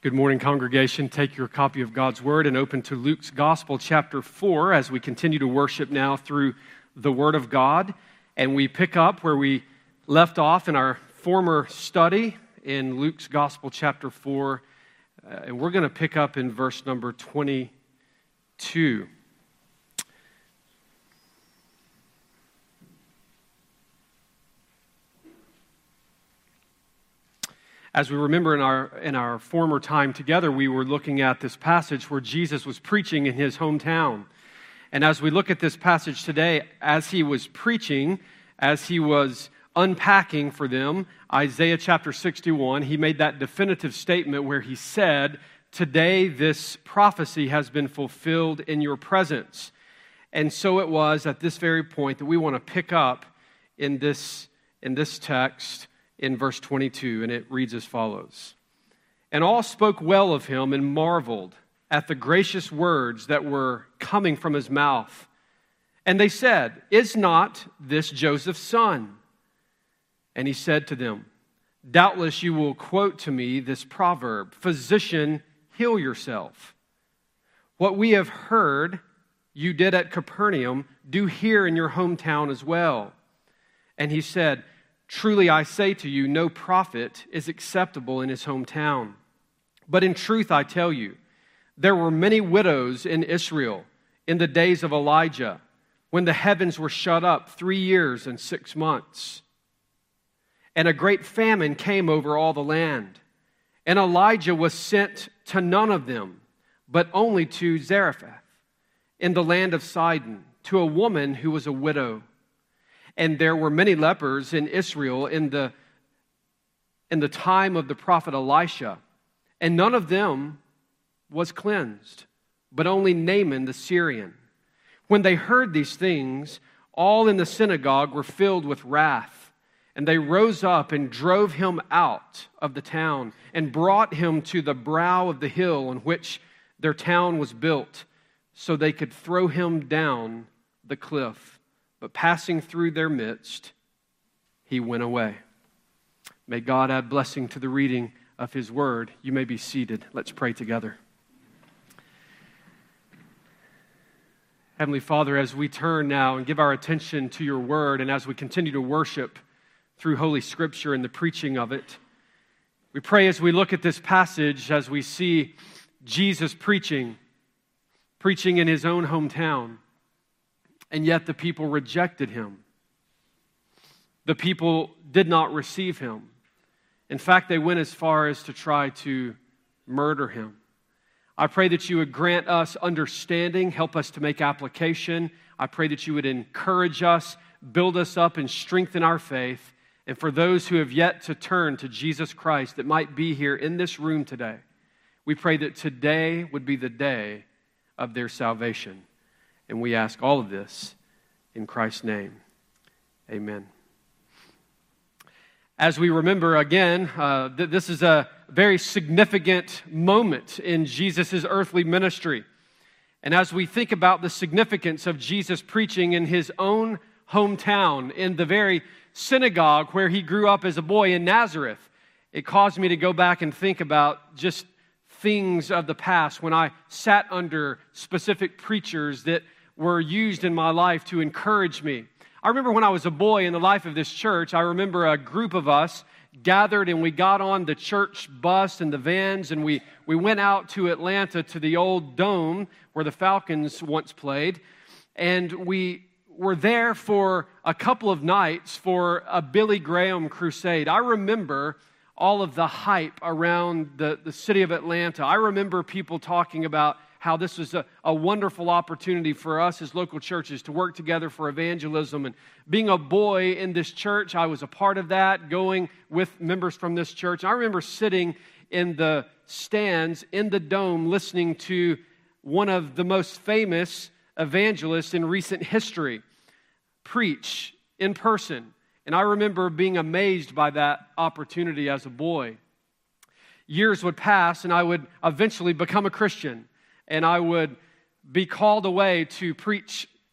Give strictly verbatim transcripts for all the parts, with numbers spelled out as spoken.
Good morning, congregation. Take your copy of God's Word and open to Luke's Gospel, chapter four, as we continue to worship now through the Word of God. And we pick up where we left off in our former study in Luke's Gospel, chapter four. Uh, and we're going to pick up in verse number twenty-two. As we remember in our in our former time together, we were looking at this passage where Jesus was preaching in his hometown. And as we look at this passage today, as he was preaching, as he was unpacking for them, Isaiah chapter sixty-one, he made that definitive statement where he said, "Today this prophecy has been fulfilled in your presence." And so it was at this very point that we want to pick up in this in this text, in verse twenty-two, and it reads as follows. And all spoke well of him and marveled at the gracious words that were coming from his mouth. And they said, "Is not this Joseph's son?" And he said to them, "Doubtless you will quote to me this proverb, 'Physician, heal yourself. What we have heard you did at Capernaum, do here in your hometown as well." And he said, "Truly I say to you, no prophet is acceptable in his hometown. But in truth I tell you, there were many widows in Israel in the days of Elijah, when the heavens were shut up three years and six months. And a great famine came over all the land. And Elijah was sent to none of them, but only to Zarephath, in the land of Sidon, to a woman who was a widow. And there were many lepers in Israel in the, in the time of the prophet Elisha, and none of them was cleansed, but only Naaman the Syrian. When they heard these things, all in the synagogue were filled with wrath, and they rose up and drove him out of the town, and brought him to the brow of the hill on which their town was built, so they could throw him down the cliff. But passing through their midst, he went away. May God add blessing to the reading of his word. You may be seated. Let's pray together. Heavenly Father, as we turn now and give our attention to your word, and as we continue to worship through Holy Scripture and the preaching of it, we pray as we look at this passage, as we see Jesus preaching, preaching in his own hometown, and yet the people rejected him. The people did not receive him. In fact, they went as far as to try to murder him. I pray that you would grant us understanding, help us to make application. I pray that you would encourage us, build us up, and strengthen our faith. And for those who have yet to turn to Jesus Christ that might be here in this room today, we pray that today would be the day of their salvation. And we ask all of this in Christ's name. Amen. As we remember again, uh, th- this is a very significant moment in Jesus' earthly ministry. And as we think about the significance of Jesus preaching in his own hometown, in the very synagogue where he grew up as a boy in Nazareth, it caused me to go back and think about just things of the past when I sat under specific preachers that were used in my life to encourage me. I remember when I was a boy in the life of this church, I remember a group of us gathered and we got on the church bus and the vans and we, we went out to Atlanta to the old dome where the Falcons once played. And we were there for a couple of nights for a Billy Graham crusade. I remember all of the hype around the, the city of Atlanta. I remember people talking about how this was a, a wonderful opportunity for us as local churches to work together for evangelism. And being a boy in this church, I was a part of that, going with members from this church. And I remember sitting in the stands in the dome listening to one of the most famous evangelists in recent history preach in person. And I remember being amazed by that opportunity as a boy. Years would pass and I would eventually become a Christian. And I would be called away to preach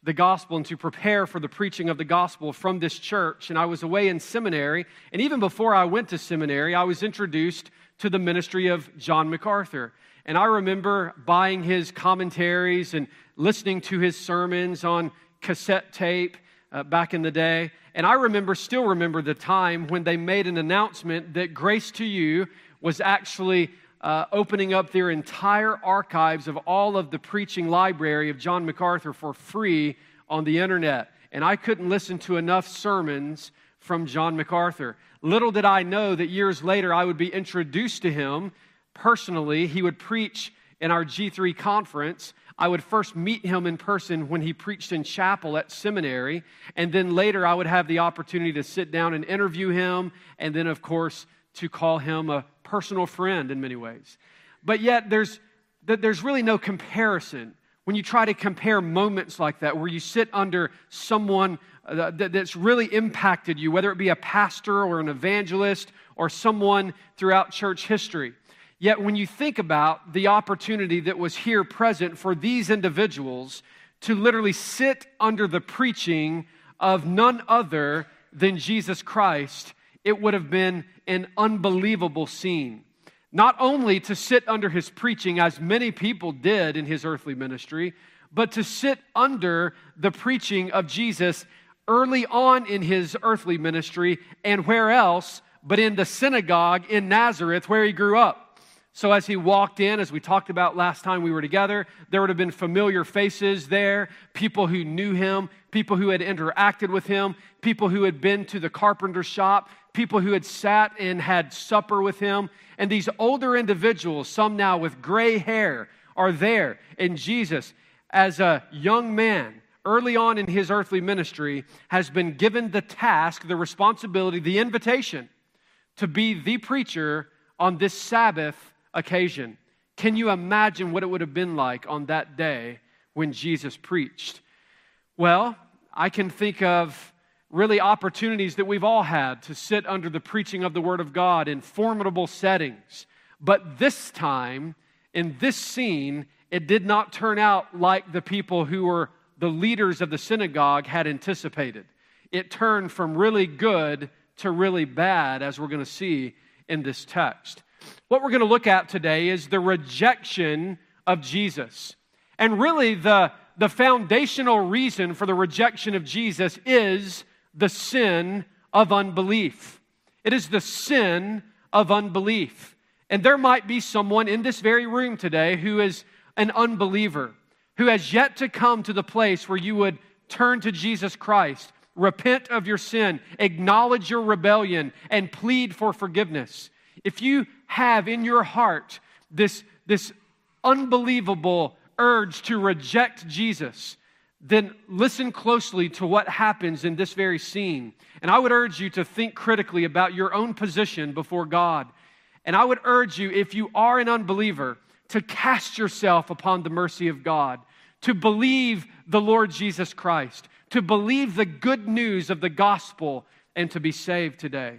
the gospel and to prepare for the preaching of the gospel from this church. And I was away in seminary. And even before I went to seminary, I was introduced to the ministry of John MacArthur. And I remember buying his commentaries and listening to his sermons on cassette tape uh, back in the day. And I remember, still remember the time when they made an announcement that Grace to You was actually uh, opening up their entire archives of all of the preaching library of John MacArthur for free on the internet. And I couldn't listen to enough sermons from John MacArthur. Little did I know that years later I would be introduced to him personally. He would preach in our G three conference. I would first meet him in person when he preached in chapel at seminary, and then later I would have the opportunity to sit down and interview him, and then, of course, to call him a personal friend in many ways. But yet, there's there's really no comparison when you try to compare moments like that, where you sit under someone that's really impacted you, whether it be a pastor or an evangelist or someone throughout church history. Yet when you think about the opportunity that was here present for these individuals to literally sit under the preaching of none other than Jesus Christ, it would have been an unbelievable scene. Not only to sit under his preaching, as many people did in his earthly ministry, but to sit under the preaching of Jesus early on in his earthly ministry, and where else but in the synagogue in Nazareth where he grew up. So as he walked in, as we talked about last time we were together, there would have been familiar faces there, people who knew him, people who had interacted with him, people who had been to the carpenter shop, people who had sat and had supper with him. And these older individuals, some now with gray hair, are there. And Jesus, as a young man, early on in his earthly ministry, has been given the task, the responsibility, the invitation to be the preacher on this Sabbath occasion. Can you imagine what it would have been like on that day when Jesus preached? Well, I can think of really opportunities that we've all had to sit under the preaching of the Word of God in formidable settings. But this time, in this scene, it did not turn out like the people who were the leaders of the synagogue had anticipated. It turned from really good to really bad, as we're going to see in this text. What we're going to look at today is the rejection of Jesus. And really, the, the foundational reason for the rejection of Jesus is the sin of unbelief. It is the sin of unbelief. And there might be someone in this very room today who is an unbeliever, who has yet to come to the place where you would turn to Jesus Christ, repent of your sin, acknowledge your rebellion, and plead for forgiveness. If you have in your heart this, this unbelievable urge to reject Jesus, then listen closely to what happens in this very scene. And I would urge you to think critically about your own position before God. And I would urge you, if you are an unbeliever, to cast yourself upon the mercy of God, to believe the Lord Jesus Christ, to believe the good news of the gospel, and to be saved today.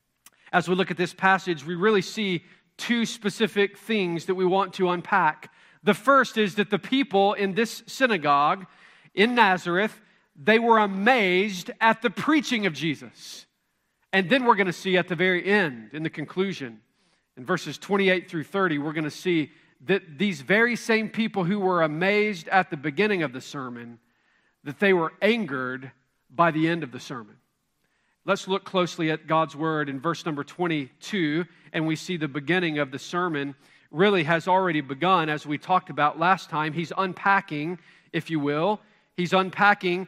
As we look at this passage, we really see two specific things that we want to unpack. The first is that the people in this synagogue in Nazareth, they were amazed at the preaching of Jesus. And then we're going to see at the very end, in the conclusion, in verses twenty-eight through thirty, we're going to see that these very same people who were amazed at the beginning of the sermon, that they were angered by the end of the sermon. Let's look closely at God's word in verse number twenty-two, and we see the beginning of the sermon really has already begun, as we talked about last time. He's unpacking, if you will, he's unpacking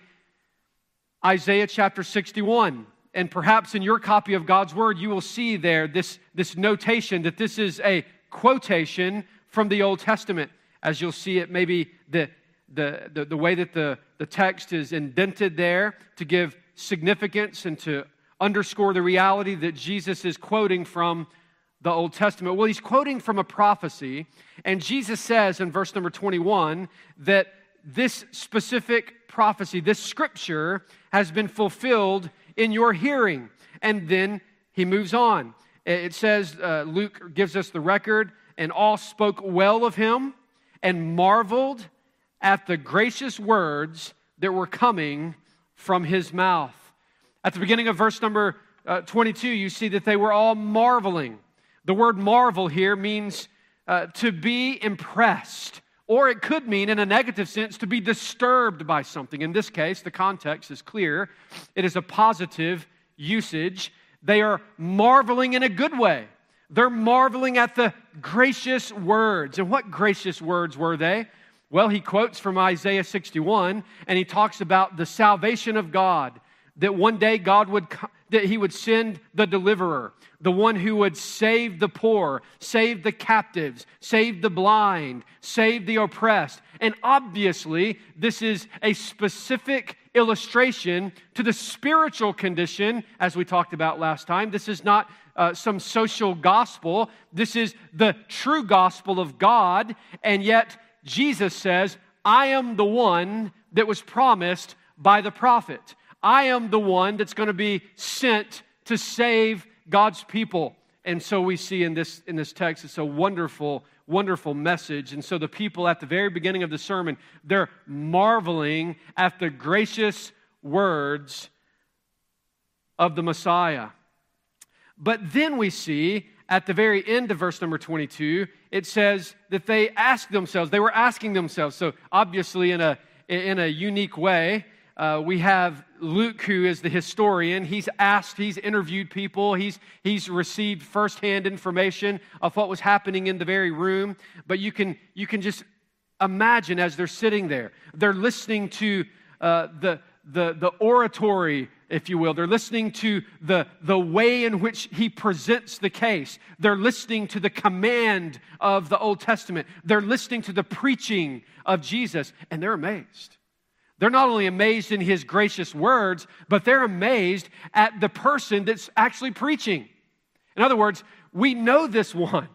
Isaiah chapter sixty-one. And perhaps in your copy of God's word, you will see there this, this notation that this is a quotation from the Old Testament. As you'll see it, maybe the, the, the, the way that the, the text is indented there to give significance and to underscore the reality that Jesus is quoting from the Old Testament. Well, he's quoting from a prophecy, and Jesus says in verse number twenty-one that this specific prophecy, this scripture, has been fulfilled in your hearing. And then he moves on. It says, uh, Luke gives us the record, and all spoke well of him and marveled at the gracious words that were coming from his mouth. At the beginning of verse number uh, twenty-two, you see that they were all marveling. The word marvel here means uh, to be impressed, or it could mean, in a negative sense, to be disturbed by something. In this case, the context is clear. It is a positive usage. They are marveling in a good way. They're marveling at the gracious words. And what gracious words were they? Well, he quotes from Isaiah sixty-one, and he talks about the salvation of God, that one day God would, that he would send the deliverer, the one who would save the poor, save the captives, save the blind, save the oppressed. And obviously, this is a specific illustration to the spiritual condition, as we talked about last time. This is not uh, some social gospel. This is the true gospel of God, and yet Jesus says, I am the one that was promised by the prophet. I am the one that's going to be sent to save God's people. And so we see in this, in this text, it's a wonderful, wonderful message. And so the people at the very beginning of the sermon, they're marveling at the gracious words of the Messiah. But then we see at the very end of verse number twenty-two, it says that they asked themselves, they were asking themselves. So obviously in a, in a unique way, uh, we have Luke, who is the historian. He's asked, he's interviewed people, he's, he's received firsthand information of what was happening in the very room. But you can, you can just imagine as they're sitting there, they're listening to uh, the, the, the oratory, if you will. They're listening to the, the way in which he presents the case. They're listening to the command of the Old Testament. They're listening to the preaching of Jesus, and they're amazed. They're not only amazed in his gracious words, but they're amazed at the person that's actually preaching. In other words, we know this one.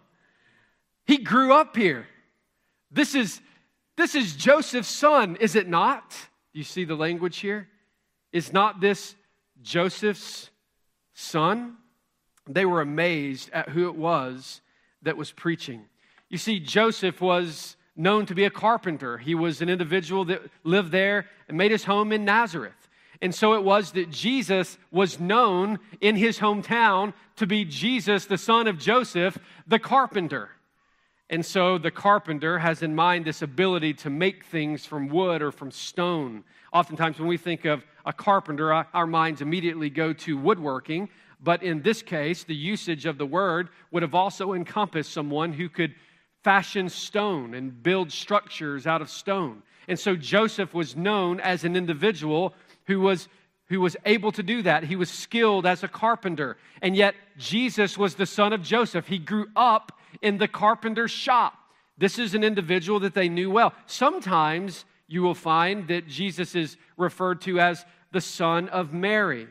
He grew up here. This is, this is Joseph's son, is it not? You see the language here? Is not this Joseph's son? They were amazed at who it was that was preaching. You see, Joseph was known to be a carpenter. He was an individual that lived there and made his home in Nazareth. And so it was that Jesus was known in his hometown to be Jesus, the son of Joseph, the carpenter. And so the carpenter has in mind this ability to make things from wood or from stone. Oftentimes when we think of a carpenter, our minds immediately go to woodworking. But in this case, the usage of the word would have also encompassed someone who could fashion stone and build structures out of stone. And so Joseph was known as an individual who was, who was able to do that. He was skilled as a carpenter. And yet Jesus was the son of Joseph. He grew up in the carpenter's shop. This is an individual that they knew well. Sometimes you will find that Jesus is referred to as the son of Mary,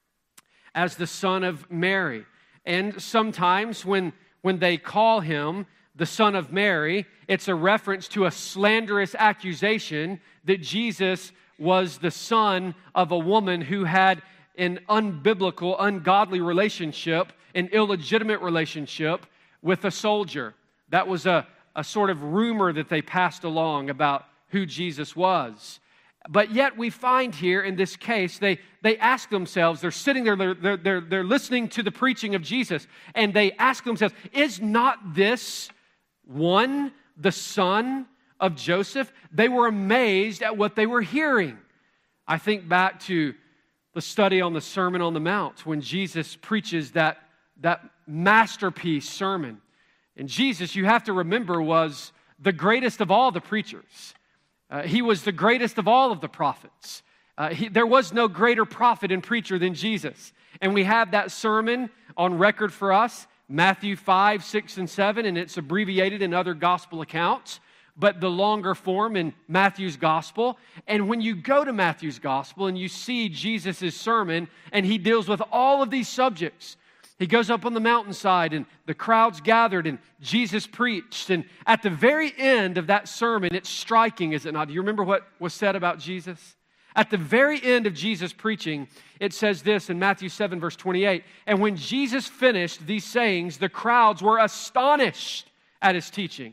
as the son of Mary. And sometimes when, when they call him the son of Mary, it's a reference to a slanderous accusation that Jesus was the son of a woman who had an unbiblical, ungodly relationship, an illegitimate relationship with a soldier. That was a, a sort of rumor that they passed along about who Jesus was. But yet we find here in this case, they, they ask themselves, they're sitting there, they're, they're, they're listening to the preaching of Jesus, and they ask themselves, is not this one, the son of Joseph? They were amazed at what they were hearing. I think back to the study on the Sermon on the Mount when Jesus preaches that, that masterpiece sermon. And Jesus, you have to remember, was the greatest of all the preachers. Uh, he was the greatest of all of the prophets. Uh, he, there was no greater prophet and preacher than Jesus. And we have that sermon on record for us, Matthew five, six, and seven, and it's abbreviated in other gospel accounts, but the longer form in Matthew's gospel. And when you go to Matthew's gospel and you see Jesus' sermon, and he deals with all of these subjects, he goes up on the mountainside, and the crowds gathered, and Jesus preached. And at the very end of that sermon, it's striking, is it not? Do you remember what was said about Jesus? At the very end of Jesus preaching, it says this in Matthew seven, verse twenty-eight, and when Jesus finished these sayings, the crowds were astonished at his teaching,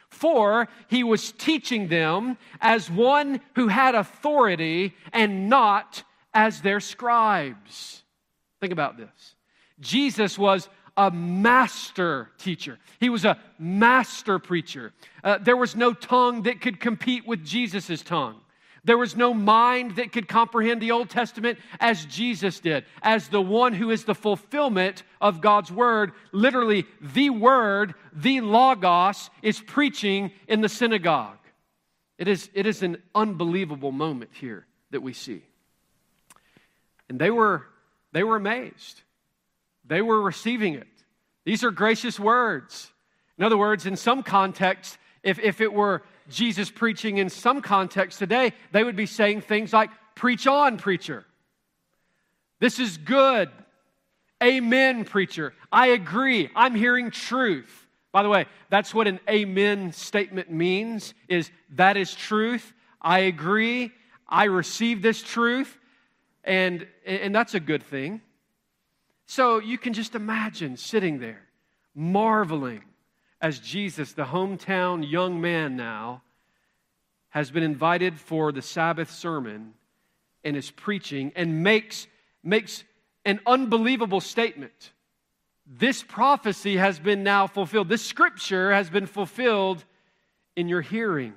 For he was teaching them as one who had authority and not as their scribes. Think about this. Jesus was a master teacher. He was a master preacher. Uh, there was no tongue that could compete with Jesus' tongue. There was no mind that could comprehend the Old Testament as Jesus did, as the one who is the fulfillment of God's Word. Literally, the Word, the Logos, is preaching in the synagogue. It is, it is an unbelievable moment here that we see. And they were, they were amazed. They were receiving it. These are gracious words. In other words, in some contexts, if, if it were Jesus preaching in some context today, they would be saying things like, preach on, preacher. This is good. Amen, preacher. I agree. I'm hearing truth. By the way, that's what an amen statement means, is that is truth. I agree. I receive this truth. And, and that's a good thing. So you can just imagine sitting there, marveling as Jesus, the hometown young man now, has been invited for the Sabbath sermon and is preaching and makes, makes an unbelievable statement. This prophecy has been now fulfilled. This scripture has been fulfilled in your hearing.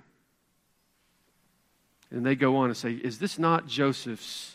And they go on and say, is this not Joseph's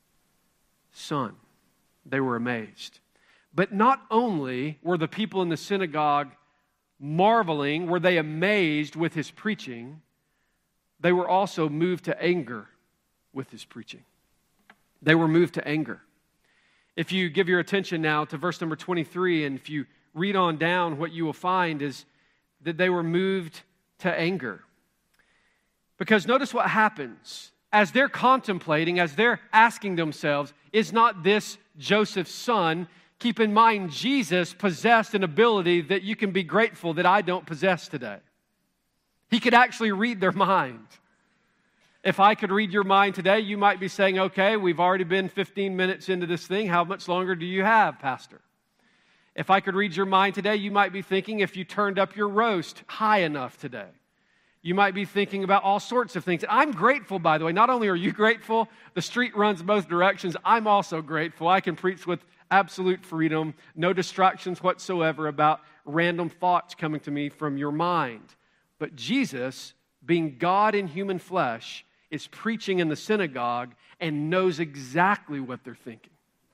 son? They were amazed. But not only were the people in the synagogue marveling, were they amazed with his preaching, they were also moved to anger with his preaching. They were moved to anger. If you give your attention now to verse number twenty-three, and if you read on down, what you will find is that they were moved to anger. Because notice what happens. As they're contemplating, as they're asking themselves, is not this Joseph's son? Keep in mind, Jesus possessed an ability that you can be grateful that I don't possess today. He could actually read their mind. If I could read your mind today, you might be saying, okay, we've already been fifteen minutes into this thing. How much longer do you have, Pastor? If I could read your mind today, you might be thinking if you turned up your roast high enough today. You might be thinking about all sorts of things. I'm grateful, by the way. Not only are you grateful, the street runs both directions. I'm also grateful. I can preach with absolute freedom, no distractions whatsoever about random thoughts coming to me from your mind. But Jesus, being God in human flesh, is preaching in the synagogue and knows exactly what they're thinking.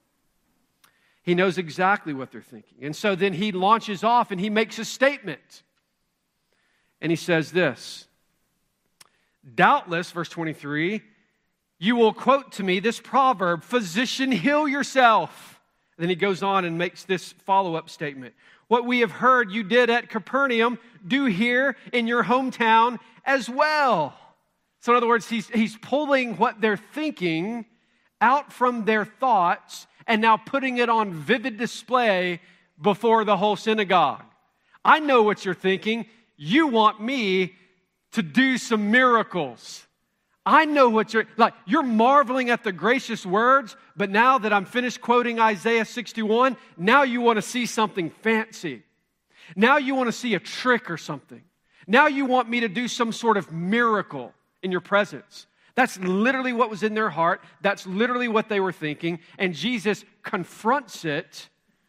He knows exactly what they're thinking. And so then he launches off and he makes a statement. And he says this, doubtless, verse twenty-three, you will quote to me this proverb, physician, heal yourself. And then he goes on and makes this follow-up statement. What we have heard you did at Capernaum, do here in your hometown as well. So in other words, he's, he's pulling what they're thinking out from their thoughts and now putting it on vivid display before the whole synagogue. I know what you're thinking. You want me to do some miracles. I know what you're, like, you're marveling at the gracious words, but now that I'm finished quoting Isaiah sixty-one, now you want to see something fancy. Now you want to see a trick or something. Now you want me to do some sort of miracle in your presence. That's literally what was in their heart. That's literally what they were thinking. And Jesus confronts it,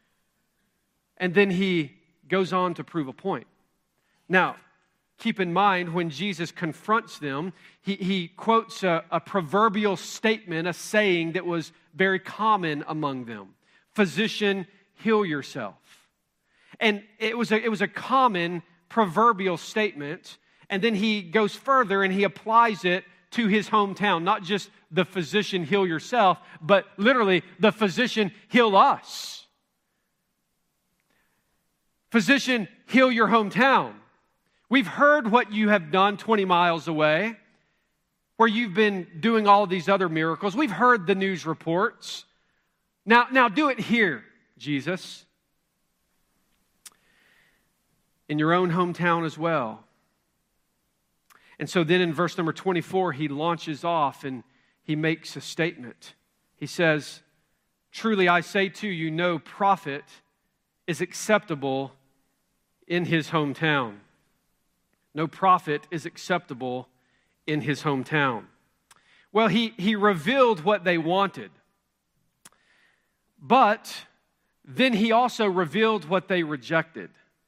and then he goes on to prove a point. Now, keep in mind, when Jesus confronts them, he, he quotes a, a proverbial statement, a saying that was very common among them. Physician, heal yourself. And it was a, it was a common proverbial statement. And then he goes further and he applies it to his hometown. Not just the physician, heal yourself, but literally the physician, heal us. Physician, heal your hometown. We've heard what you have done twenty miles away, where you've been doing all of these other miracles. We've heard the news reports. Now, now do it here, Jesus. In your own hometown as well. And so then in verse number twenty-four, he launches off and he makes a statement. He says, truly I say to you, no prophet is acceptable in his hometown. No prophet is acceptable in his hometown. Well, he, he revealed what they wanted. But then he also revealed what they rejected.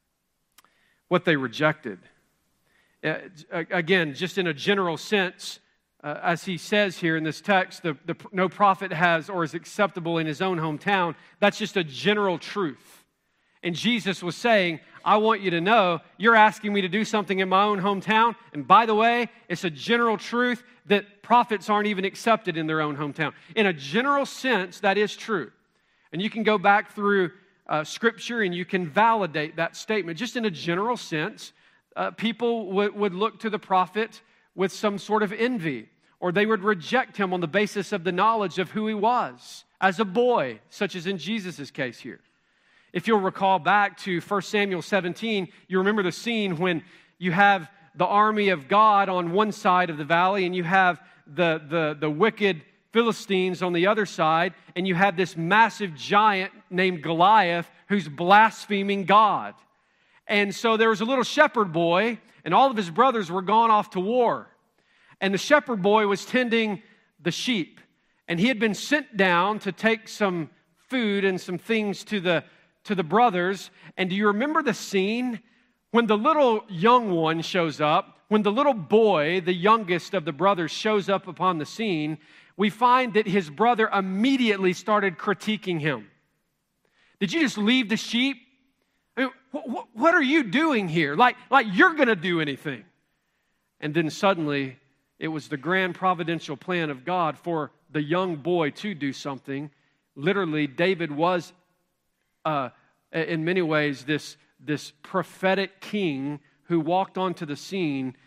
What they rejected. Uh, again, just in a general sense, uh, as he says here in this text, the, the, no prophet has or is acceptable in his own hometown. That's just a general truth. And Jesus was saying, I want you to know, you're asking me to do something in my own hometown. And by the way, it's a general truth that prophets aren't even accepted in their own hometown. In a general sense, that is true. And you can go back through uh, Scripture and you can validate that statement. Just in a general sense, uh, people w- would look to the prophet with some sort of envy, or they would reject him on the basis of the knowledge of who he was as a boy, such as in Jesus' case here. If you'll recall back to First Samuel seventeen, you remember the scene when you have the army of God on one side of the valley and you have the, the, the wicked Philistines on the other side, and you have this massive giant named Goliath who's blaspheming God. And so there was a little shepherd boy, and all of his brothers were gone off to war. And the shepherd boy was tending the sheep, and he had been sent down to take some food and some things to the to the brothers. And do you remember the scene when the little young one shows up, when the little boy, the youngest of the brothers, shows up upon the scene? We find that his brother immediately started critiquing him. Did you just leave the sheep? I mean, wh- wh- what are you doing here? Like, like you're going to do anything. And then suddenly, it was the grand providential plan of God for the young boy to do something. Literally, David was, uh, in many ways, this, this prophetic king who walked onto the scene.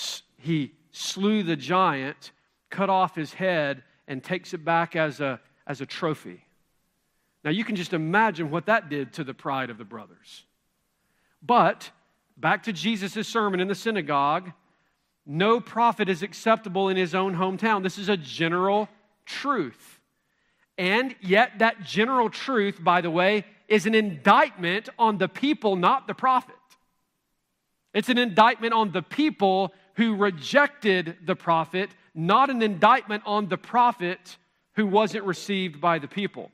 He slew the giant, cut off his head, and takes it back as a, as a trophy. Now, you can just imagine what that did to the pride of the brothers. But, back to Jesus' sermon in the synagogue, no prophet is acceptable in his own hometown. This is a general truth. And yet, that general truth, by the way, is an indictment on the people, not the prophet. It's an indictment on the people who rejected the prophet, not an indictment on the prophet who wasn't received by the people.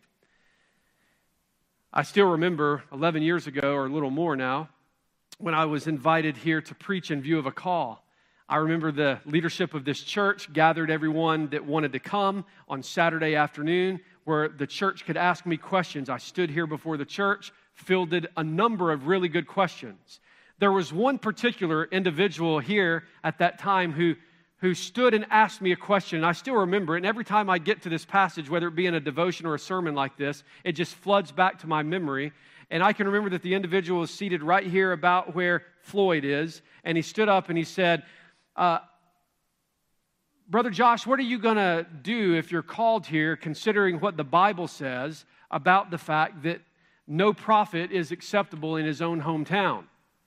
I still remember eleven years ago, or a little more now, when I was invited here to preach in view of a call. I remember the leadership of this church gathered everyone that wanted to come on Saturday afternoon, where the church could ask me questions. I stood here before the church, fielded a number of really good questions. There was one particular individual here at that time who, who stood and asked me a question. I still remember it, and every time I get to this passage, whether it be in a devotion or a sermon like this, it just floods back to my memory. And I can remember that the individual was seated right here about where Floyd is, and he stood up and he said, uh, Brother Josh, what are you going to do if you're called here, considering what the Bible says about the fact that no prophet is acceptable in his own hometown?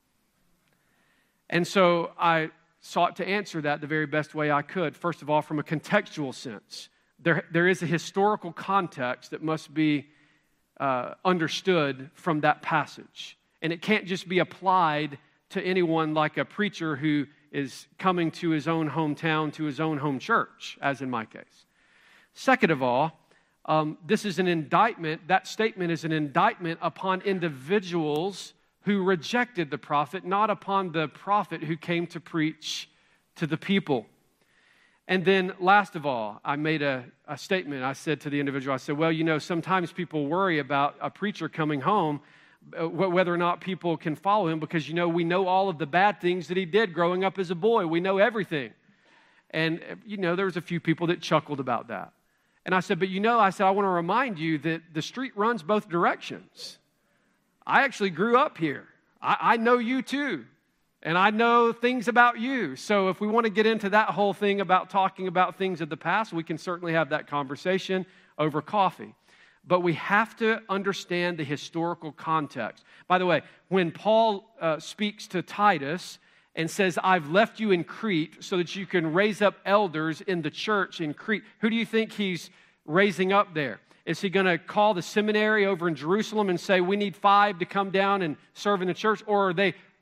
And so I sought to answer that the very best way I could. First of all, from a contextual sense. There, there is a historical context that must be uh, understood from that passage. And it can't just be applied to anyone like a preacher who is coming to his own hometown, to his own home church, as in my case. Second of all, um, this is an indictment, that statement is an indictment upon individuals who rejected the prophet, not upon the prophet who came to preach to the people. And then last of all, I made a, a statement. I said to the individual, I said, well, you know, sometimes people worry about a preacher coming home, whether or not people can follow him, because, you know, we know all of the bad things that he did growing up as a boy. We know everything. And, you know, there was a few people that chuckled about that. And I said, but, you know, I said, I want to remind you that the street runs both directions. I actually grew up here. I, I know you too. And I know things about you. So if we want to get into that whole thing about talking about things of the past, we can certainly have that conversation over coffee. But we have to understand the historical context. By the way, when Paul uh, speaks to Titus and says, I've left you in Crete so that you can raise up elders in the church in Crete, who do you think he's raising up there? Is he going to call the seminary over in Jerusalem and say, we need five to come down and serve in the church? Or are they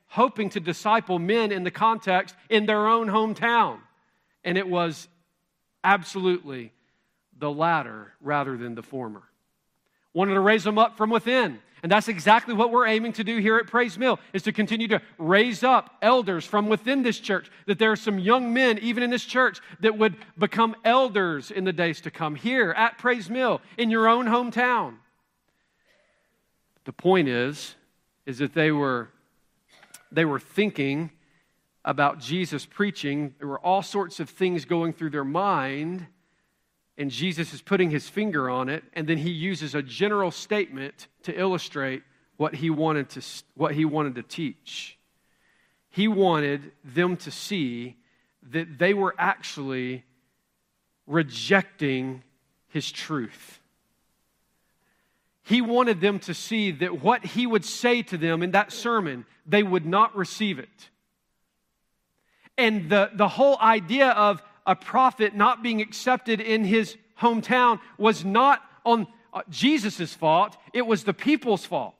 hoping to disciple men in the context in their own hometown. And it was absolutely the latter rather than the former. Wanted to raise them up from within. And that's exactly what we're aiming to do here at Praise Mill, is to continue to raise up elders from within this church, that there are some young men, even in this church, that would become elders in the days to come here at Praise Mill, in your own hometown. The point is, is that they were, they were thinking about Jesus preaching. There were all sorts of things going through their mind, and Jesus is putting his finger on it, and then he uses a general statement to illustrate what he wanted to, what he wanted to teach. He wanted them to see that they were actually rejecting his truth. He wanted them to see that what he would say to them in that sermon, they would not receive it. And the, the whole idea of a prophet not being accepted in his hometown was not on Jesus' fault, it was the people's fault.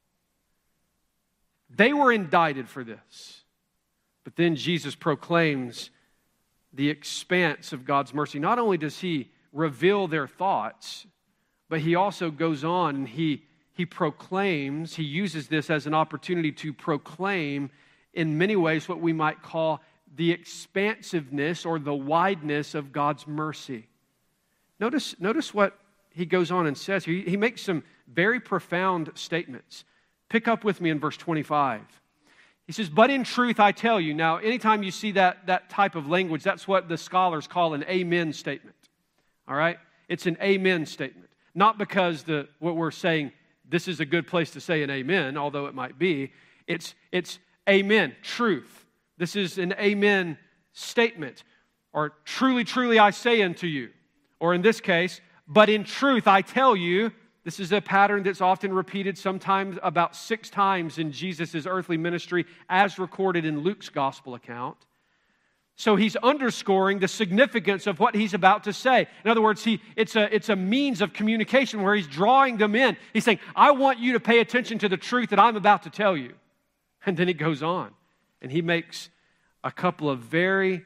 They were indicted for this. But then Jesus proclaims the expanse of God's mercy. Not only does he reveal their thoughts, but he also goes on and he, he proclaims, he uses this as an opportunity to proclaim in many ways what we might call the expansiveness or the wideness of God's mercy. Notice, notice what he goes on and says. He, he makes some very profound statements. Pick up with me in verse twenty-five. He says, "But in truth I tell you." Now, anytime you see that, that type of language, that's what the scholars call an amen statement. All right? It's an amen statement. Not because the what we're saying, this is a good place to say an amen, although it might be. It's, it's amen, truth. This is an amen statement. Or truly, truly I say unto you. Or in this case, but in truth I tell you. This is a pattern that's often repeated, sometimes about six times in Jesus' earthly ministry, as recorded in Luke's gospel account. So he's underscoring the significance of what he's about to say. In other words, he, it's, a, it's a means of communication where he's drawing them in. He's saying, I want you to pay attention to the truth that I'm about to tell you. And then he goes on, and he makes a couple of very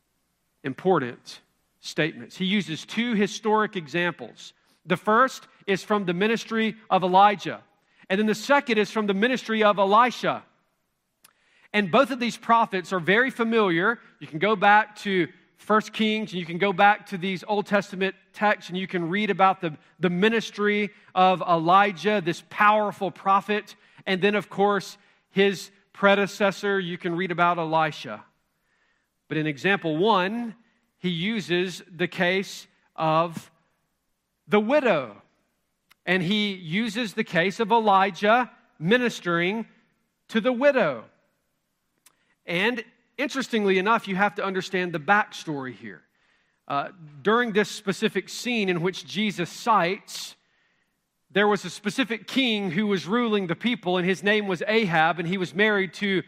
important statements. He uses two historic examples. The first is from the ministry of Elijah, and then the second is from the ministry of Elisha. And both of these prophets are very familiar. You can go back to First Kings, and you can go back to these Old Testament texts, and you can read about the, the ministry of Elijah, this powerful prophet. And then, of course, his predecessor, you can read about Elisha. But in example one, he uses the case of the widow. And he uses the case of Elijah ministering to the widow. And interestingly enough, you have to understand the backstory here. Uh, during this specific scene in which Jesus cites, there was a specific king who was ruling the people, and his name was Ahab, and he was married to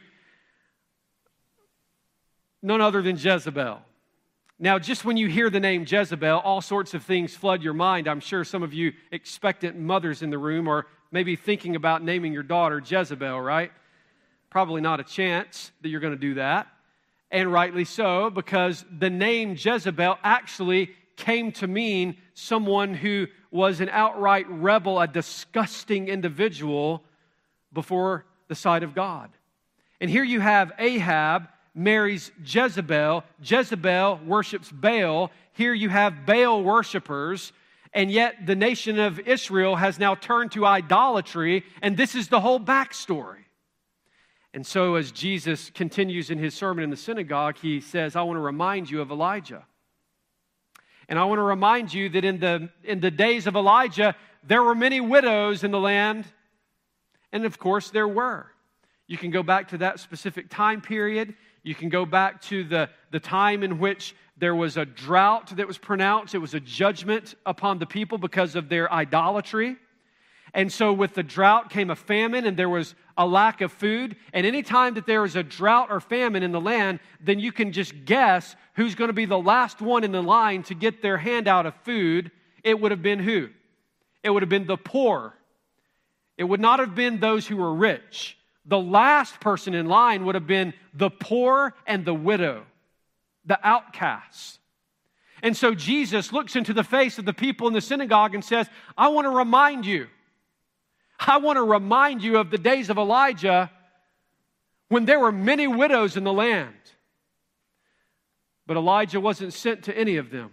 none other than Jezebel. Now, just when you hear the name Jezebel, all sorts of things flood your mind. I'm sure some of you expectant mothers in the room are maybe thinking about naming your daughter Jezebel, right? Probably not a chance that you're going to do that. And rightly so, because the name Jezebel actually came to mean someone who was an outright rebel, a disgusting individual before the sight of God. And here you have Ahab marries Jezebel. Jezebel worships Baal. Here you have Baal worshipers. And yet the nation of Israel has now turned to idolatry. And this is the whole backstory. And so as Jesus continues in his sermon in the synagogue, he says, I want to remind you of Elijah. And I want to remind you that in the, in the days of Elijah, there were many widows in the land. And of course, there were. You can go back to that specific time period. You can go back to the, the time in which there was a drought that was pronounced. It was a judgment upon the people because of their idolatry. And so with the drought came a famine, and there was a lack of food. And any time that there is a drought or famine in the land, then you can just guess who's going to be the last one in the line to get their hand out of food. It would have been who? It would have been the poor. It would not have been those who were rich. The last person in line would have been the poor and the widow, the outcasts. And so Jesus looks into the face of the people in the synagogue and says, I want to remind you. I want to remind you of the days of Elijah when there were many widows in the land. But Elijah wasn't sent to any of them.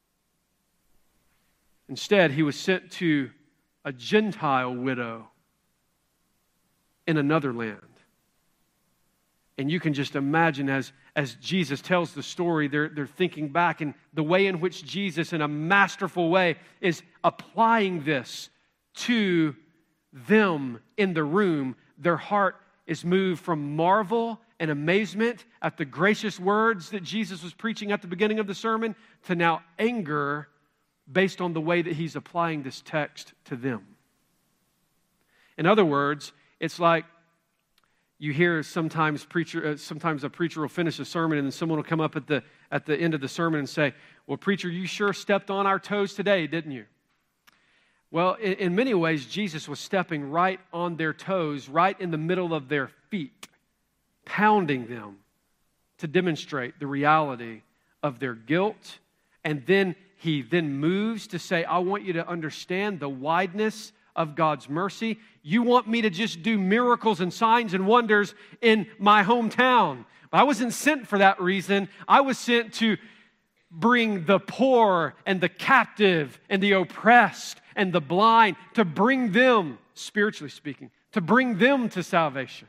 Instead, he was sent to a Gentile widow in another land. And you can just imagine as, as Jesus tells the story, they're, they're thinking back, and the way in which Jesus, in a masterful way, is applying this to them in the room. Their heart is moved from marvel and amazement at the gracious words that Jesus was preaching at the beginning of the sermon to now anger based on the way that he's applying this text to them. In other words, it's like you hear sometimes preacher, uh, sometimes a preacher will finish a sermon and then someone will come up at the at the end of the sermon and say, well, preacher, you sure stepped on our toes today, didn't you? Well, in, in many ways, Jesus was stepping right on their toes, right in the middle of their feet, pounding them to demonstrate the reality of their guilt. And then he then moves to say, I want you to understand the wideness of God's mercy. You want me to just do miracles and signs and wonders in my hometown. But I wasn't sent for that reason. I was sent to bring the poor and the captive and the oppressed and the blind, to bring them, spiritually speaking, to bring them to salvation.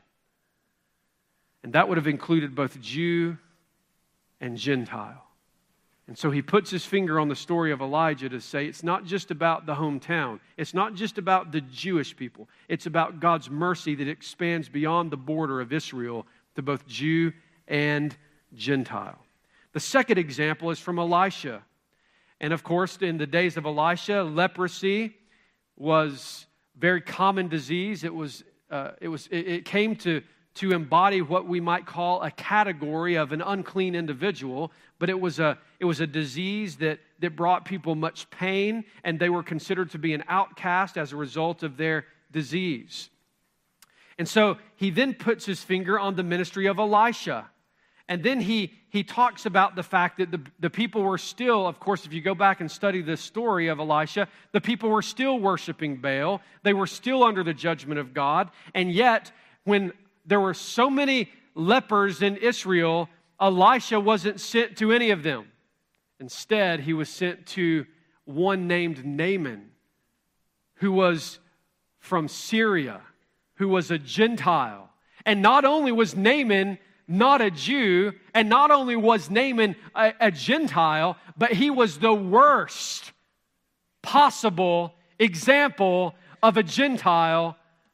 And that would have included both Jew and Gentile. And so he puts his finger on the story of Elijah to say it's not just about the hometown. It's not just about the Jewish people. It's about God's mercy that expands beyond the border of Israel to both Jew and Gentile. The second example is from Elisha. And of course, in the days of Elisha, leprosy was a very common disease. It was, uh, it was, it, it came to to embody what we might call a category of an unclean individual, but it was a it was a disease that, that brought people much pain, and they were considered to be an outcast as a result of their disease. And so he then puts his finger on the ministry of Elisha. And then he, he talks about the fact that the, the people were still, of course, if you go back and study the story of Elisha, the people were still worshiping Baal. They were still under the judgment of God. And yet, when there were so many lepers in Israel, Elisha wasn't sent to any of them. Instead, he was sent to one named Naaman, who was from Syria, who was a Gentile. And not only was Naaman not a Jew, and not only was Naaman a, a Gentile, but he was the worst possible example of a Gentile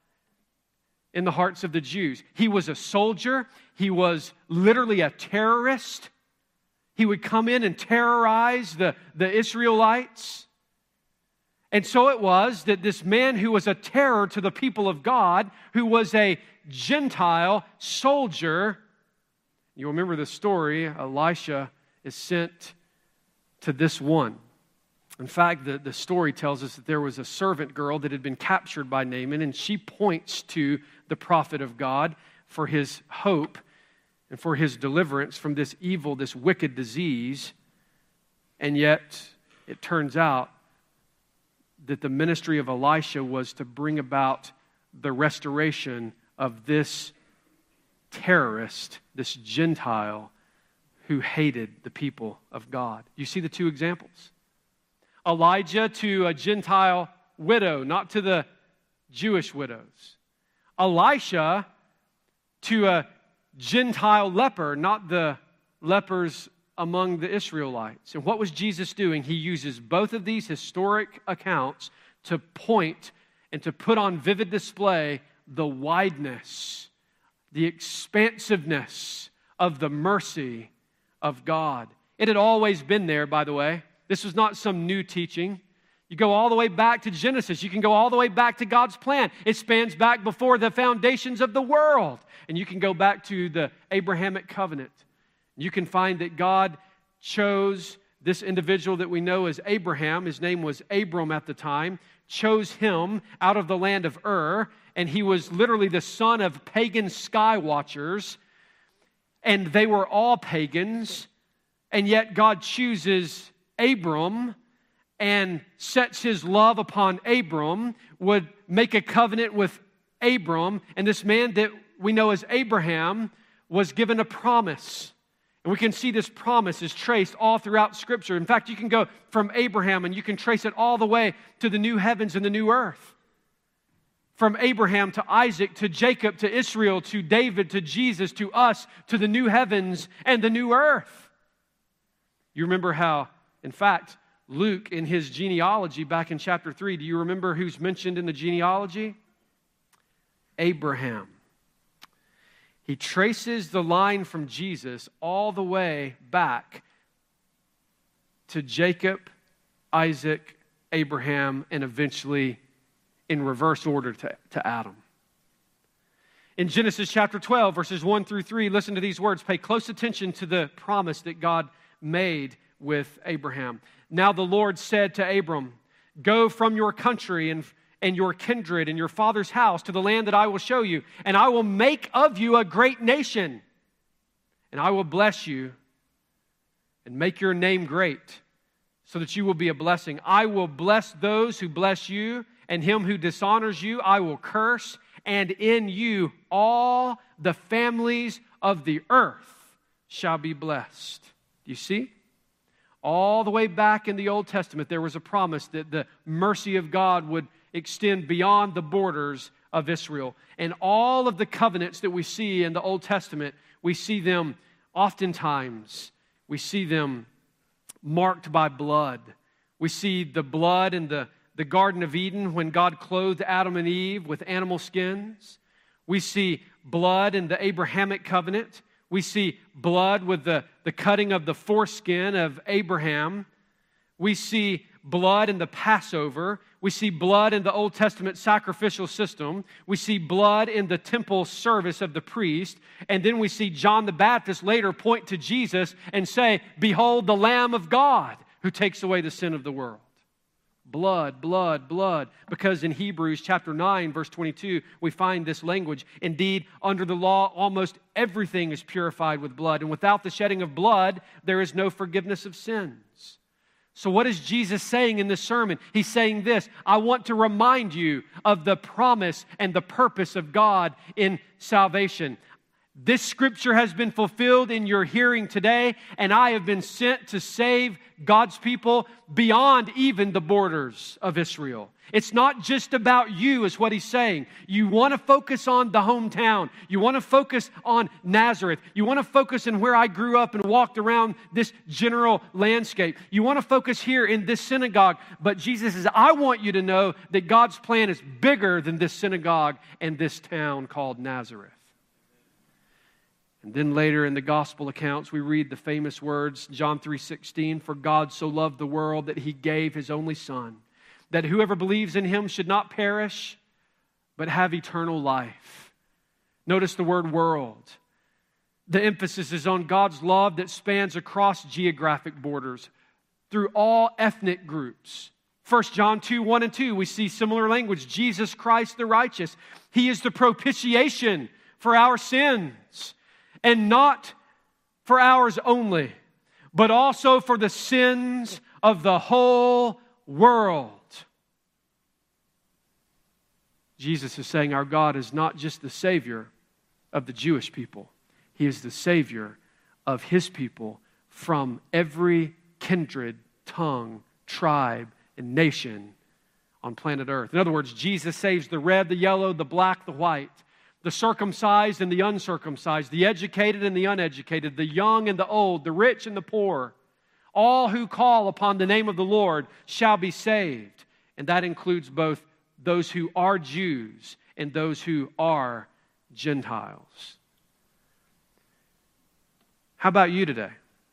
in the hearts of the Jews. He was a soldier. He was literally a terrorist. He would come in and terrorize the, the Israelites. And so it was that this man who was a terror to the people of God, who was a Gentile soldier, you remember the story, Elisha is sent to this one. In fact, the, the story tells us that there was a servant girl that had been captured by Naaman, and she points to the prophet of God for his hope and for his deliverance from this evil, this wicked disease. And yet, it turns out that the ministry of Elisha was to bring about the restoration of this terrorist, this Gentile who hated the people of God. You see the two examples. Elijah to a Gentile widow, not to the Jewish widows. Elisha to a Gentile leper, not the lepers among the Israelites. And what was Jesus doing? He uses both of these historic accounts to point and to put on vivid display the wideness, the expansiveness of the mercy of God. It had always been there, by the way. This was not some new teaching. You go all the way back to Genesis. You can go all the way back to God's plan. It spans back before the foundations of the world. And you can go back to the Abrahamic covenant. You can find that God chose this individual that we know as Abraham. His name was Abram at the time. Chose him out of the land of Ur and he was literally the son of pagan sky watchers, and they were all pagans, and yet God chooses Abram and sets his love upon Abram, would make a covenant with Abram, and this man that we know as Abraham was given a promise. And we can see this promise is traced all throughout Scripture. In fact, you can go from Abraham and you can trace it all the way to the new heavens and the new earth. From Abraham to Isaac to Jacob to Israel to David to Jesus to us to the new heavens and the new earth. You remember how, in fact, Luke in his genealogy back in chapter three, do you remember who's mentioned in the genealogy? Abraham. He traces the line from Jesus all the way back to Jacob, Isaac, Abraham, and eventually in reverse order to, to Adam. In Genesis chapter twelve, verses one through three, listen to these words. Pay close attention to the promise that God made with Abraham. Now the Lord said to Abram, go from your country and and your kindred and your father's house to the land that I will show you, and I will make of you a great nation, and I will bless you and make your name great, so that you will be a blessing. I will bless those who bless you, and him who dishonors you I will curse, and in you all the families of the earth shall be blessed. Do you see? All the way back in the Old Testament, there was a promise that the mercy of God would extend beyond the borders of Israel. And all of the covenants that we see in the Old Testament, we see them oftentimes, we see them marked by blood. We see the blood in the, the Garden of Eden when God clothed Adam and Eve with animal skins. We see blood in the Abrahamic covenant. We see blood with the, the cutting of the foreskin of Abraham. We see blood in the Passover. We see blood in the Old Testament sacrificial system. We see blood in the temple service of the priest. And then we see John the Baptist later point to Jesus and say, behold the Lamb of God who takes away the sin of the world. Blood, blood, blood. Because in Hebrews chapter nine, verse twenty-two, we find this language. Indeed, under the law, almost everything is purified with blood. And without the shedding of blood, there is no forgiveness of sins. So what is Jesus saying in this sermon? He's saying this: I want to remind you of the promise and the purpose of God in salvation. This scripture has been fulfilled in your hearing today, and I have been sent to save God's people beyond even the borders of Israel. It's not just about you, is what he's saying. You want to focus on the hometown. You want to focus on Nazareth. You want to focus on where I grew up and walked around this general landscape. You want to focus here in this synagogue. But Jesus says, I want you to know that God's plan is bigger than this synagogue and this town called Nazareth. And then later in the gospel accounts, we read the famous words, John three sixteen, for God so loved the world that he gave his only Son, that whoever believes in him should not perish, but have eternal life. Notice the word world. The emphasis is on God's love that spans across geographic borders through all ethnic groups. First John two, one and two, we see similar language. Jesus Christ the righteous. He is the propitiation for our sins. And not for ours only, but also for the sins of the whole world. Jesus is saying our God is not just the Savior of the Jewish people. He is the Savior of His people from every kindred, tongue, tribe, and nation on planet Earth. In other words, Jesus saves the red, the yellow, the black, the white, the circumcised and the uncircumcised, the educated and the uneducated, the young and the old, the rich and the poor. All who call upon the name of the Lord shall be saved. And that includes both those who are Jews and those who are Gentiles. How about you today?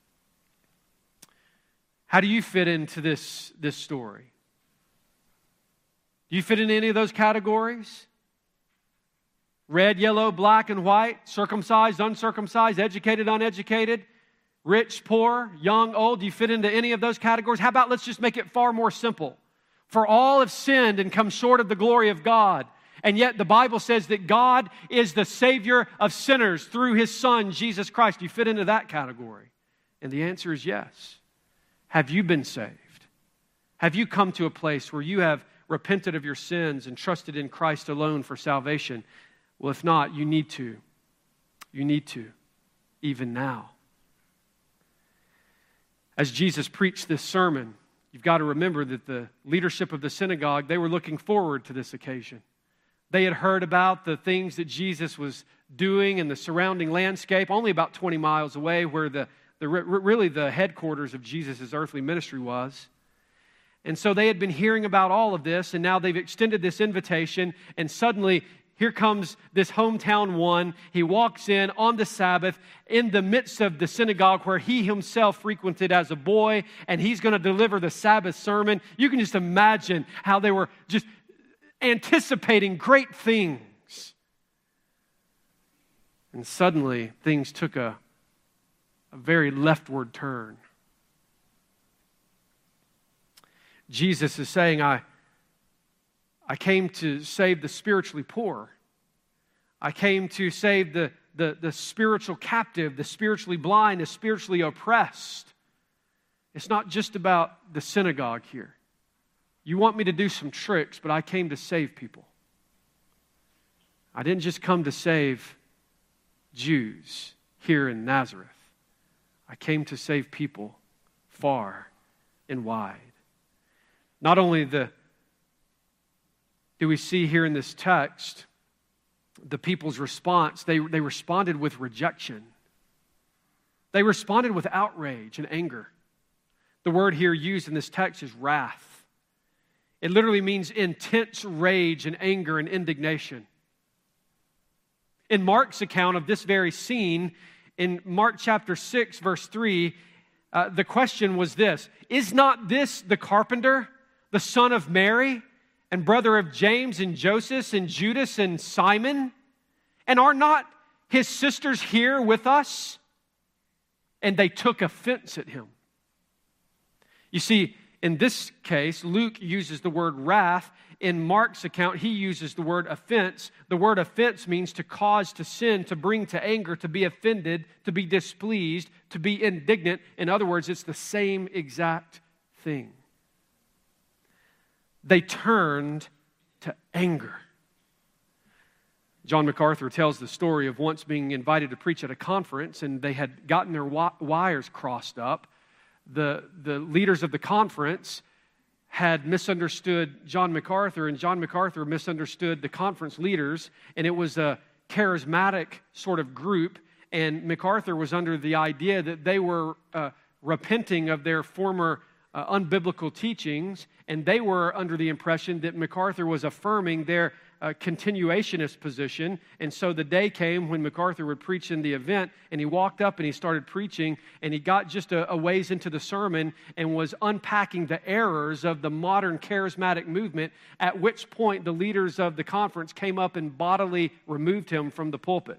How do you fit into this, this story? Do you fit into any of those categories? Red, yellow, black, and white, circumcised, uncircumcised, educated, uneducated, rich, poor, young, old. Do you fit into any of those categories? How about let's just make it far more simple? For all have sinned and come short of the glory of God, And yet the Bible says that God is the Savior of sinners through His Son, Jesus Christ. Do you fit into that category? And the answer is yes. Have you been saved? Have you come to a place where you have repented of your sins and trusted in Christ alone for salvation? Well, if not, you need to. You need to, even now. As Jesus preached this sermon, you've got to remember that the leadership of the synagogue, they were looking forward to this occasion. They had heard about the things that Jesus was doing in the surrounding landscape, only about twenty miles away, where the, the really the headquarters of Jesus' earthly ministry was. And so they had been hearing about all of this, and now they've extended this invitation, and suddenly here comes this hometown one. He walks in on the Sabbath in the midst of the synagogue where he himself frequented as a boy, and he's going to deliver the Sabbath sermon. You can just imagine how they were just anticipating great things. And suddenly, things took a, a very leftward turn. Jesus is saying, I, I came to save the spiritually poor. I came to save the, the, the spiritual captive, the spiritually blind, the spiritually oppressed. It's not just about the synagogue here. You want me to do some tricks, but I came to save people. I didn't just come to save Jews here in Nazareth. I came to save people far and wide. Not only the, do we see here in this text the people's response, they, they responded with rejection. They responded with outrage and anger. The word here used in this text is wrath. It literally means intense rage and anger and indignation. In Mark's account of this very scene, in Mark chapter six, verse three, uh, the question was this: is not this the carpenter, the son of Mary, and brother of James and Joseph and Judas and Simon? And are not his sisters here with us? And they took offense at him. You see, in this case, Luke uses the word wrath. In Mark's account, he uses the word offense. The word offense means to cause to sin, to bring to anger, to be offended, to be displeased, to be indignant. In other words, it's the same exact thing. They turned to anger. John MacArthur tells the story of once being invited to preach at a conference, and they had gotten their wires crossed up. The, the leaders of the conference had misunderstood John MacArthur, and John MacArthur misunderstood the conference leaders, and it was a charismatic sort of group, and MacArthur was under the idea that they were uh, repenting of their former uh, unbiblical teachings, and they were under the impression that MacArthur was affirming their uh, continuationist position. And so the day came when MacArthur would preach in the event, and he walked up and he started preaching, and he got just a, a ways into the sermon and was unpacking the errors of the modern charismatic movement, at which point the leaders of the conference came up and bodily removed him from the pulpit.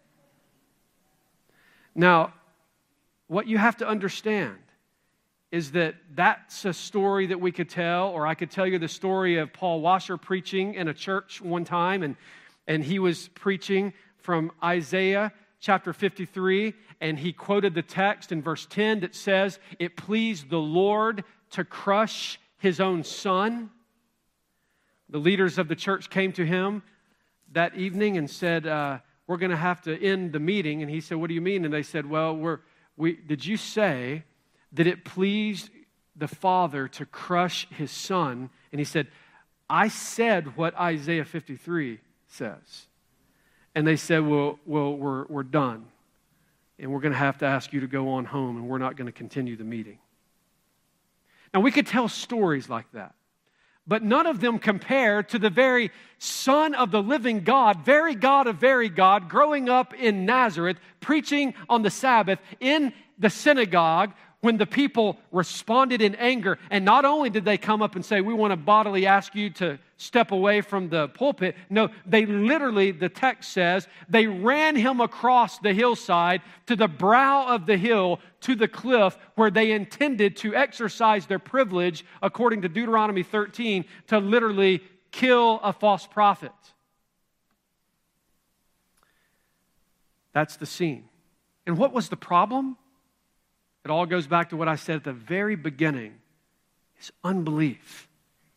Now, what you have to understand is that that's a story that we could tell, or I could tell you the story of Paul Washer preaching in a church one time, and, and he was preaching from Isaiah chapter fifty-three, and he quoted the text in verse ten that says, "It pleased the Lord to crush His own Son." The leaders of the church came to him that evening and said, uh, we're going to have to end the meeting. And he said, what do you mean? And they said, well, we're, we did you say that it pleased the Father to crush His Son? And he said, I said what Isaiah fifty-three says. And they said, well, well we're, we're done. And we're going to have to ask you to go on home, and we're not going to continue the meeting. Now, we could tell stories like that, but none of them compare to the very Son of the living God, very God of very God, growing up in Nazareth, preaching on the Sabbath in the synagogue, when the people responded in anger. And not only did they come up and say, we want to bodily ask you to step away from the pulpit. No, they literally, the text says, they ran him across the hillside to the brow of the hill, to the cliff, where they intended to exercise their privilege, according to Deuteronomy thirteen, to literally kill a false prophet. That's the scene. And what was the problem? It all goes back to what I said at the very beginning. It's unbelief.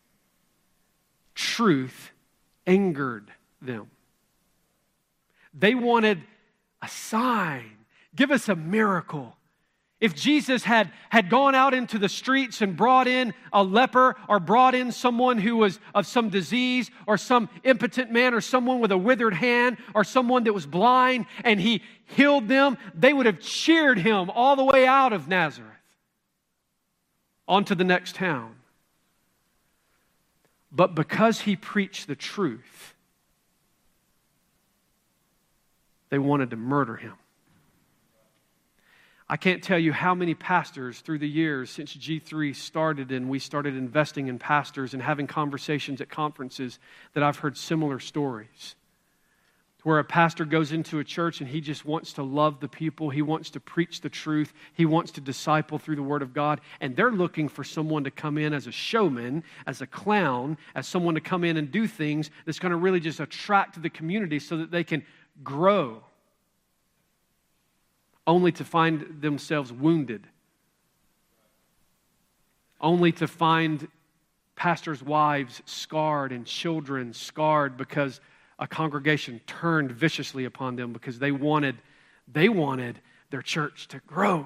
Truth angered them. They wanted a sign. Give us a miracle. If Jesus had, had gone out into the streets and brought in a leper or brought in someone who was of some disease or some impotent man or someone with a withered hand or someone that was blind and he healed them, they would have cheered him all the way out of Nazareth onto the next town. But because he preached the truth, they wanted to murder him. I can't tell you how many pastors through the years since G three started and we started investing in pastors and having conversations at conferences that I've heard similar stories. Where a pastor goes into a church and he just wants to love the people, he wants to preach the truth, he wants to disciple through the Word of God, and they're looking for someone to come in as a showman, as a clown, as someone to come in and do things that's going to really just attract the community so that they can grow, only to find themselves wounded, only to find pastors' wives scarred and children scarred because a congregation turned viciously upon them because they wanted, they wanted their church to grow.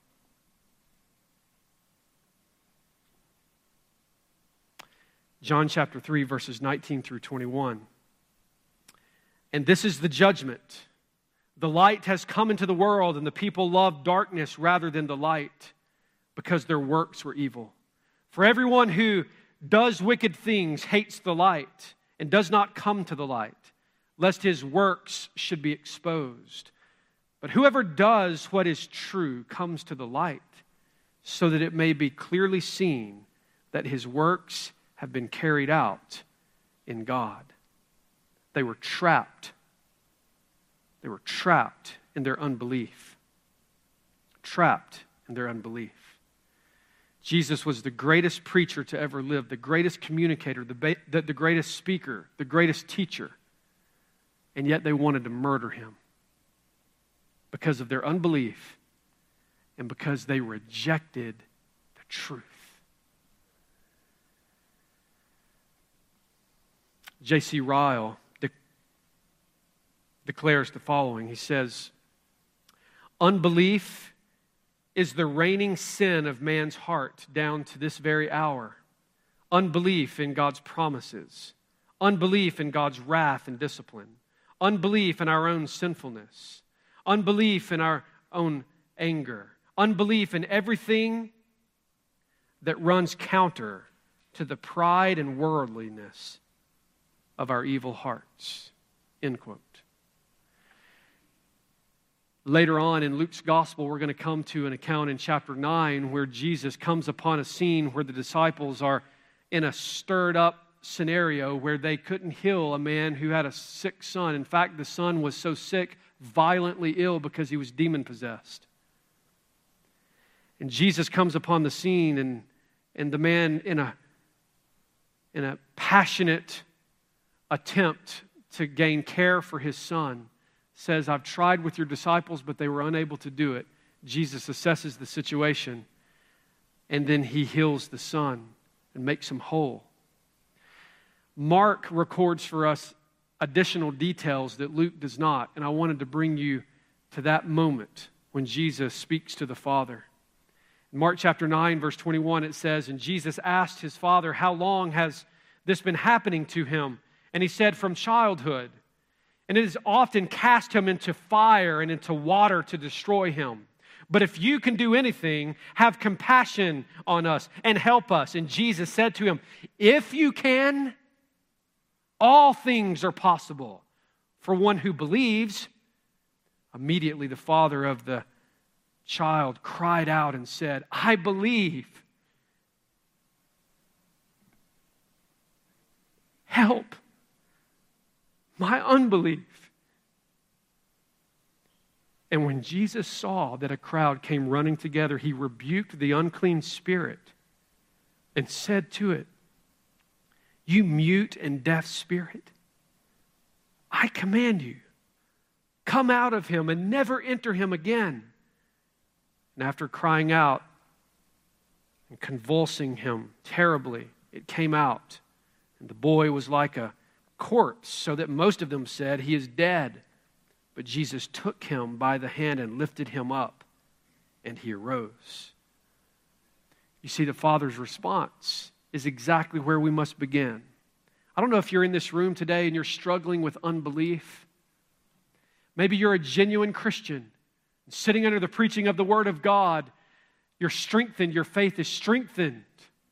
John chapter three, verses nineteen through twenty-one. And this is the judgment. The light has come into the world, and the people loved darkness rather than the light, because their works were evil. For everyone who does wicked things hates the light and does not come to the light, lest his works should be exposed. But whoever does what is true comes to the light, so that it may be clearly seen that his works have been carried out in God. They were trapped. They were trapped in their unbelief. Trapped in their unbelief. Jesus was the greatest preacher to ever live, the greatest communicator, the, ba- the, the greatest speaker, the greatest teacher. And yet they wanted to murder him because of their unbelief and because they rejected the truth. J C Ryle de- declares the following. He says, unbelief is the reigning sin of man's heart down to this very hour. Unbelief in God's promises. Unbelief in God's wrath and discipline. Unbelief in our own sinfulness. Unbelief in our own anger. Unbelief in everything that runs counter to the pride and worldliness of our evil hearts. End quote. Later on in Luke's gospel, we're going to come to an account in chapter nine where Jesus comes upon a scene where the disciples are in a stirred up scenario where they couldn't heal a man who had a sick son. In fact, the son was so sick, violently ill because he was demon-possessed. And Jesus comes upon the scene, and, and the man in a, in a passionate attempt to gain care for his son says, I've tried with your disciples, but they were unable to do it. Jesus assesses the situation, and then he heals the son and makes him whole. Mark records for us additional details that Luke does not, and I wanted to bring you to that moment when Jesus speaks to the Father. In Mark chapter nine, verse twenty-one, it says, and Jesus asked his father, how long has this been happening to him? And he said, from childhood. And it has often cast him into fire and into water to destroy him. But if you can do anything, have compassion on us and help us. And Jesus said to him, if you can, all things are possible for one who believes. Immediately the father of the child cried out and said, I believe. Help my unbelief. And when Jesus saw that a crowd came running together, he rebuked the unclean spirit and said to it, you mute and deaf spirit, I command you, come out of him and never enter him again. And after crying out and convulsing him terribly, it came out. And the boy was like a corpse, so that most of them said, he is dead. But Jesus took him by the hand and lifted him up, and he arose. You see, the Father's response is exactly where we must begin. I don't know if you're in this room today and you're struggling with unbelief. Maybe you're a genuine Christian. Sitting under the preaching of the Word of God, you're strengthened, your faith is strengthened.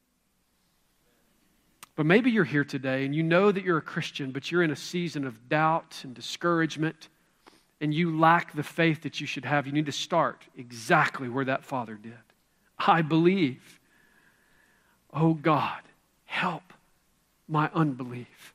But maybe you're here today and you know that you're a Christian, but you're in a season of doubt and discouragement, and you lack the faith that you should have. You need to start exactly where that father did. I believe. Oh God, help my unbelief.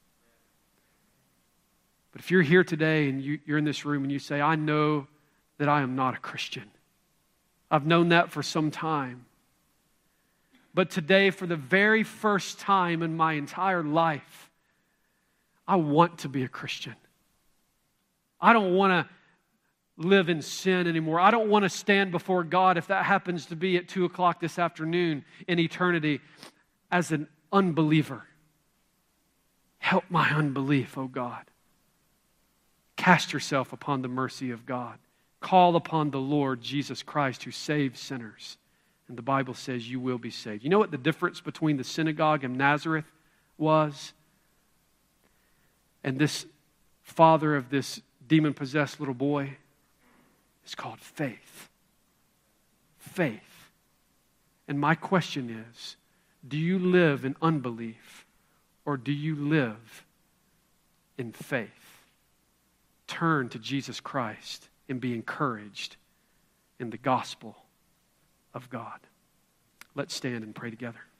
But if you're here today and you, you're in this room and you say, I know that I am not a Christian. I've known that for some time. But today, for the very first time in my entire life, I want to be a Christian. I don't want to live in sin anymore. I don't want to stand before God, if that happens to be at two o'clock this afternoon in eternity, as an unbeliever. Help my unbelief, oh God. Cast yourself upon the mercy of God. Call upon the Lord Jesus Christ, who saves sinners. And the Bible says you will be saved. You know what the difference between the synagogue and Nazareth was? And this father of this demon-possessed little boy is called faith. Faith. And my question is, do you live in unbelief or do you live in faith? Turn to Jesus Christ and be encouraged in the gospel of God. Let's stand and pray together.